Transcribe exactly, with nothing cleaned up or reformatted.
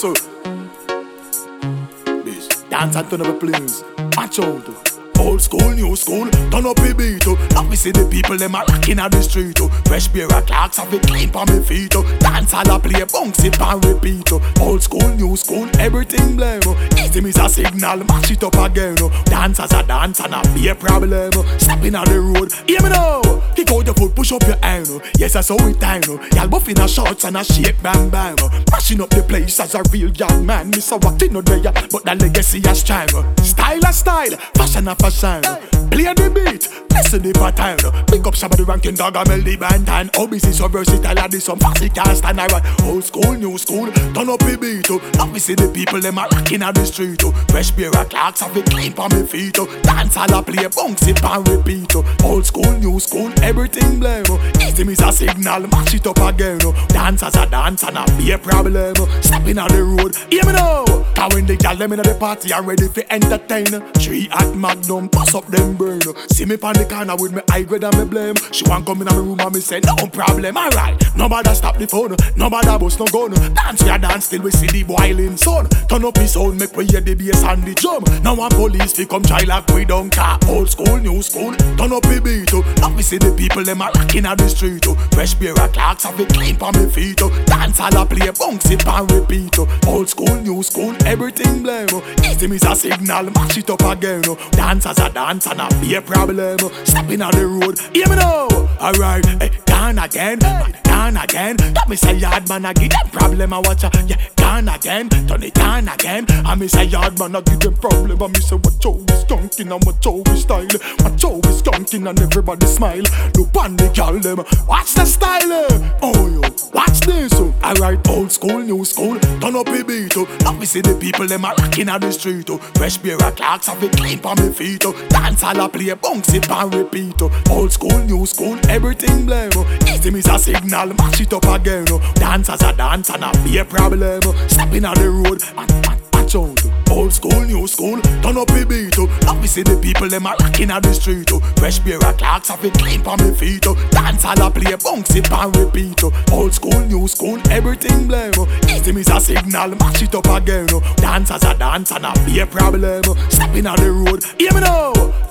so. Bitch, dance and turn up a please. Watch out. Old school, new school, turn up the beat. Oh. Let me see the people them a rocking on the street. Oh. Fresh pair of clocks have it clean on me feet. Oh. Dance all a play, bounce it and repeat. Oh. Old school, new school, everything blame. Oh. Easy is a signal, match it up again. Oh. Dance as a dance and a be a problem. Oh. Stepping on the road, hear me now. Kick out your foot, push up your hand. Oh. Yes, that's how it time. Oh. Y'all buff in a shorts and a shake bang bang. Oh. Mashing up the place as a real young man. Miss a what in no day, but the legacy is strong. Oh. Style a style, fashion a fashion. Play the beat, listen the pattern. Pick up some of the ranking dog and melody band. And obviously so versatile and this some fancy can't stand. I want old school, new school, turn up the beat. Let me see the people them a rocking on the street. Fresh pair of clocks have it clean on me feet. Dance all a play, bounce it and repeat. Old school, new school, everything blame. Easy is a signal, match it up again. Dance as a dance and a be a problem. Stepping on the road, hear me now. Cause when the gal them in the party are ready for entertain. Three at Magnum, pass up them brain. See me pon the corner with me high grade and me blame. She want come in my room and me say no problem, alright. Nobody stop the phone, nobody bust no gun. Dance we a dance till we see the boiling sun. Turn up the sound, make we hear the bass and the drum. Now one police fi come try like we don't care. Old school, new school, turn up the beat. Now we see the people them a rocking on the street. Fresh pair of clocks have it clean on me feet. Dance all a play, bounce it and repeat. Old school, new school, everything blame. Easy is a signal, match it up again. Dance as a dance and a be a problem. Stepping on the road, hear me now. Alright, hey, gone again, gone again. That me say yard man, I give them problem. I watch ya, yeah, gone again, turn it on again. I me say yard man, I give them problem. I me say what Joe is skunking and what Joe is style. What Joe is skunking and everybody smile. Look on the girl them, watch the style. Eh? Oh yo, watch this. Oh. Alright, old school, new school, turn up the beat. Oh. Let me see the people them a rocking on the street. Oh. Fresh pair of clocks have it clean on me feet. Oh. Dance all a play, bounce it and repeat. Oh. Old school, new school, everything blame. Oh. Easy is a signal, match it up again. Oh. Dance as a dance and a be a problem. Oh. Stepping on the road and, and watch out. Old school, new school, turn up the beat. Oh. Let me see the people them a rocking on the street. Oh. Fresh pair of clocks have it clean on me feet. Oh. Dance all a play, bounce it and repeat. Oh. Old school, new school, everything blame. Oh. Easy is a signal, match it up again. Oh. Dance as a dance and a be a problem. Oh. Stepping on the road, hear me now.